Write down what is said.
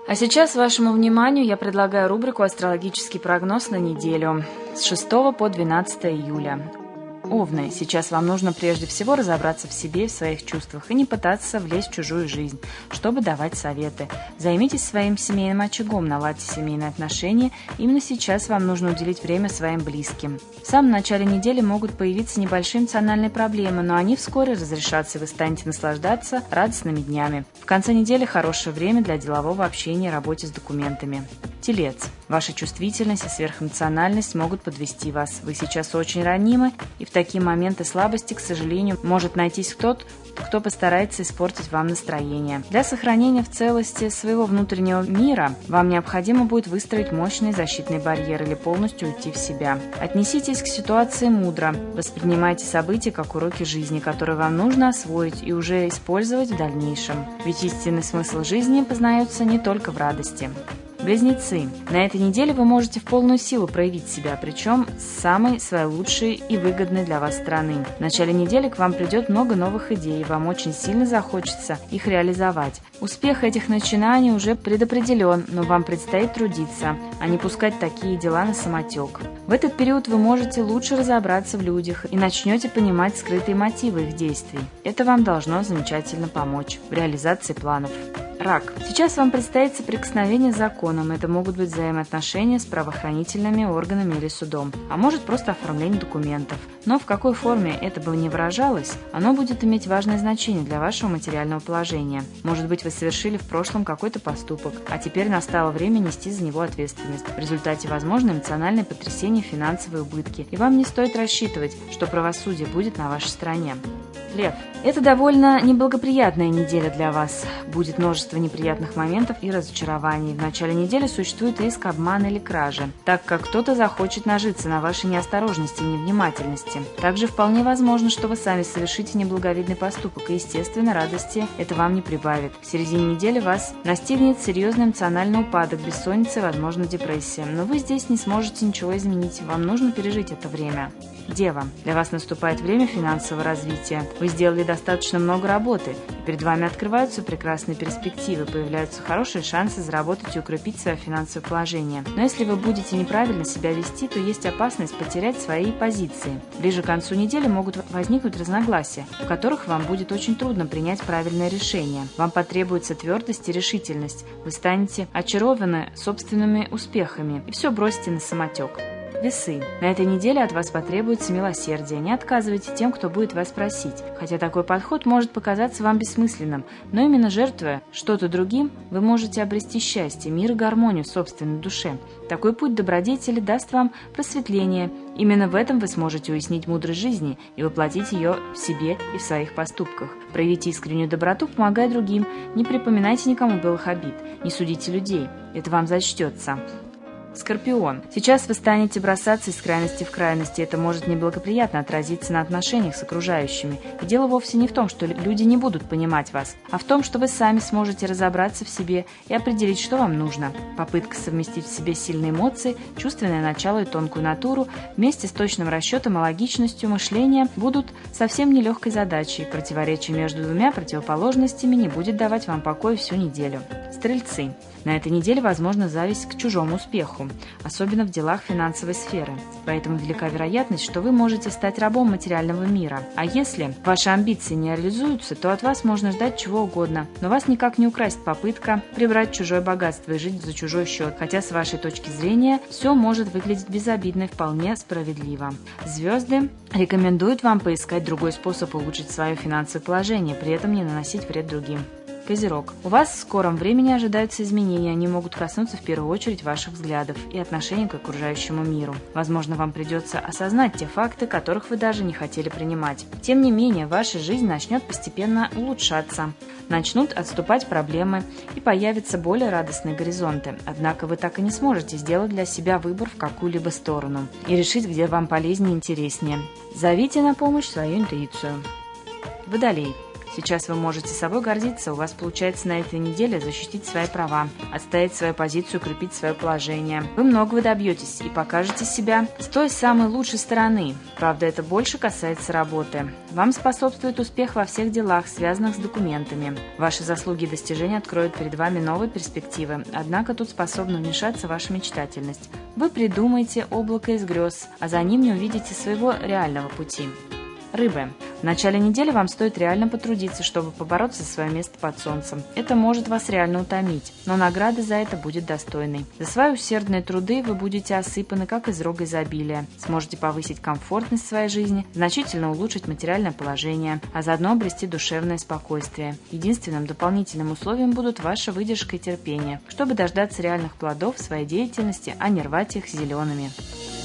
А сейчас вашему вниманию я предлагаю рубрику «Астрологический прогноз на неделю» с 6 по 12 июля. Овны, сейчас вам нужно прежде всего разобраться в себе и в своих чувствах и не пытаться влезть в чужую жизнь, чтобы давать советы. Займитесь своим семейным очагом, наладьте семейные отношения. Именно сейчас вам нужно уделить время своим близким. В самом начале недели могут появиться небольшие эмоциональные проблемы, но они вскоре разрешатся, и вы станете наслаждаться радостными днями. В конце недели хорошее время для делового общения и работы с документами. Телец. Ваша чувствительность и сверхэмоциональность могут подвести вас. Вы сейчас очень ранимы, и в такие моменты слабости, к сожалению, может найтись кто постарается испортить вам настроение. Для сохранения в целости своего внутреннего мира вам необходимо будет выстроить мощный защитный барьер или полностью уйти в себя. Отнеситесь к ситуации мудро. Воспринимайте события как уроки жизни, которые вам нужно освоить и уже использовать в дальнейшем. Ведь истинный смысл жизни познается не только в радости. Близнецы. На этой неделе вы можете в полную силу проявить себя, причем с самой своей лучшей и выгодной для вас стороны. В начале недели к вам придет много новых идей, и вам очень сильно захочется их реализовать. Успех этих начинаний уже предопределен, но вам предстоит трудиться, а не пускать такие дела на самотек. В этот период вы можете лучше разобраться в людях и начнете понимать скрытые мотивы их действий. Это вам должно замечательно помочь в реализации планов. Рак. Сейчас вам предстоит соприкосновение с законом. Это могут быть взаимоотношения с правоохранительными органами или судом, а может просто оформление документов. Но в какой форме это бы ни выражалось, оно будет иметь важное значение для вашего материального положения. Может быть, вы совершили в прошлом какой-то поступок, а теперь настало время нести за него ответственность. В результате возможны эмоциональные потрясения, финансовые убытки, и вам не стоит рассчитывать, что правосудие будет на вашей стороне. Лев. Это довольно неблагоприятная неделя для вас. Будет множество неприятных моментов и разочарований. В начале недели существует риск обмана или кражи, так как кто-то захочет нажиться на вашей неосторожности и невнимательности. Также вполне возможно, что вы сами совершите неблаговидный поступок, и, естественно, радости это вам не прибавит. В середине недели вас настигнет серьезный эмоциональный упадок, бессонница и, возможно, депрессия. Но вы здесь не сможете ничего изменить, вам нужно пережить это время. Дева. Для вас наступает время финансового развития. Вы сделали достаточно много работы, и перед вами открываются прекрасные перспективы, появляются хорошие шансы заработать и укрепить свое финансовое положение. Но если вы будете неправильно себя вести, то есть опасность потерять свои позиции. Ближе к концу недели могут возникнуть разногласия, в которых вам будет очень трудно принять правильное решение. Вам потребуется твердость и решительность. Вы станете очарованы собственными успехами и все бросите на самотек. Весы. На этой неделе от вас потребуется милосердие. Не отказывайте тем, кто будет вас просить. Хотя такой подход может показаться вам бессмысленным, но именно жертвуя что-то другим, вы можете обрести счастье, мир и гармонию в собственной душе. Такой путь добродетели даст вам просветление. Именно в этом вы сможете уяснить мудрость жизни и воплотить ее в себе и в своих поступках. Проявите искреннюю доброту, помогая другим. Не припоминайте никому белых обид. Не судите людей. Это вам зачтется. Скорпион. Сейчас вы станете бросаться из крайности в крайности. Это может неблагоприятно отразиться на отношениях с окружающими. И дело вовсе не в том, что люди не будут понимать вас, а в том, что вы сами сможете разобраться в себе и определить, что вам нужно. Попытка совместить в себе сильные эмоции, чувственное начало и тонкую натуру вместе с точным расчетом и логичностью мышления будут совсем нелегкой задачей. Противоречие между двумя противоположностями не будет давать вам покоя всю неделю. Стрельцы. На этой неделе возможна зависть к чужому успеху, особенно в делах финансовой сферы. Поэтому велика вероятность, что вы можете стать рабом материального мира. А если ваши амбиции не реализуются, то от вас можно ждать чего угодно. Но вас никак не украсть попытка прибрать чужое богатство и жить за чужой счет. Хотя с вашей точки зрения все может выглядеть безобидно и вполне справедливо. Звезды рекомендуют вам поискать другой способ улучшить свое финансовое положение, при этом не наносить вред другим. Козерог. У вас в скором времени ожидаются изменения, они могут коснуться в первую очередь ваших взглядов и отношений к окружающему миру. Возможно, вам придется осознать те факты, которых вы даже не хотели принимать. Тем не менее, ваша жизнь начнет постепенно улучшаться. Начнут отступать проблемы и появятся более радостные горизонты. Однако вы так и не сможете сделать для себя выбор в какую-либо сторону и решить, где вам полезнее и интереснее. Зовите на помощь свою интуицию. Водолей. Сейчас вы можете собой гордиться, у вас получается на этой неделе защитить свои права, отстоять свою позицию, укрепить свое положение. Вы многого добьетесь и покажете себя с той самой лучшей стороны. Правда, это больше касается работы. Вам способствует успех во всех делах, связанных с документами. Ваши заслуги и достижения откроют перед вами новые перспективы, однако тут способна вмешаться ваша мечтательность. Вы придумаете облако из грез, а за ним не увидите своего реального пути. Рыбы. В начале недели вам стоит реально потрудиться, чтобы побороться за свое место под солнцем. Это может вас реально утомить, но награда за это будет достойной. За свои усердные труды вы будете осыпаны, как из рога изобилия. Сможете повысить комфортность своей жизни, значительно улучшить материальное положение, а заодно обрести душевное спокойствие. Единственным дополнительным условием будут ваша выдержка и терпение, чтобы дождаться реальных плодов своей деятельности, а не рвать их зелеными.